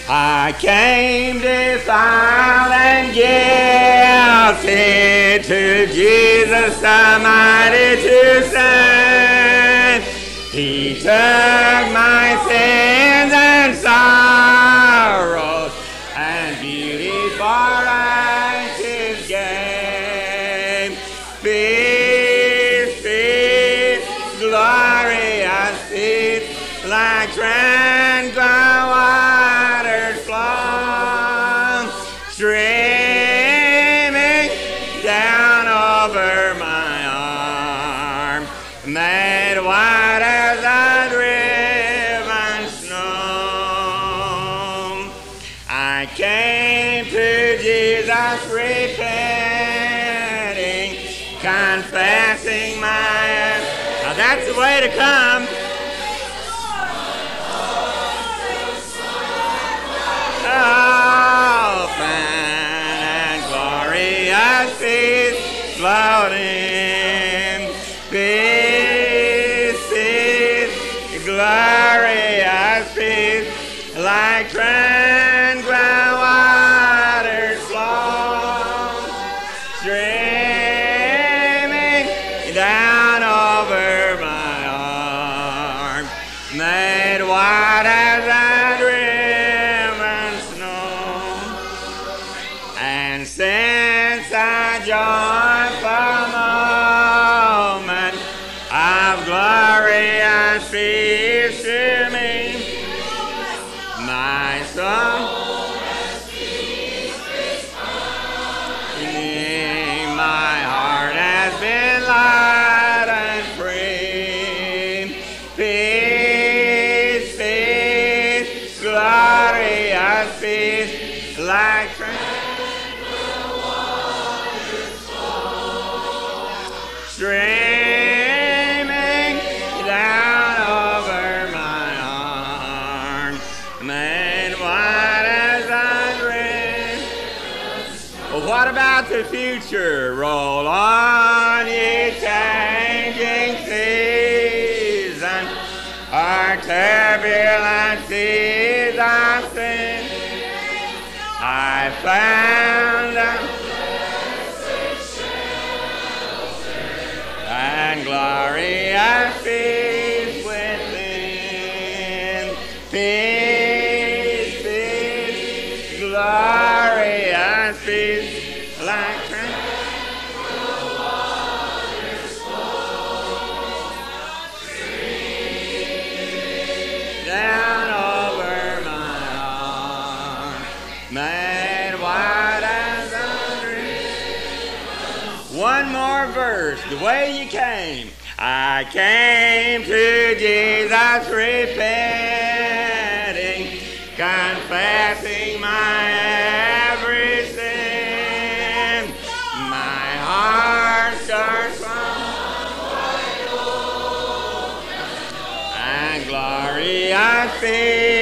I came defiled and guilty to Jesus Almighty to save. He took my sins and sorrows and beauty for righteous gain. Peace, peace, glorious peace, like tranquil waters flow, streaming down over my arm, made white as a driven snow. I came to Jesus repenting, confessing my... Now that's the way to come. Open and glorious peace floating. Peace, peace, glorious peace, like tranquil waters flow, streaming down over my arm, made white as a driven snow. And since that joyful moment of glorious peace to me, my soul my heart has been light and free. Peace, peace, glorious peace, like tranquil waters flow, streaming down over my arm, made white as a dream. Well, what about the future? Roll on, ye changing season, our turbulent seas of sin. I found a blessed shelter and glorious peace within. Peace, peace, glorious peace, like tranquil waters flow, streaming down over my arm, made white as a dream. One more verse, the way you came. I came to Jesus repenting, confessing my every sin. My heart starts from and glorious peace.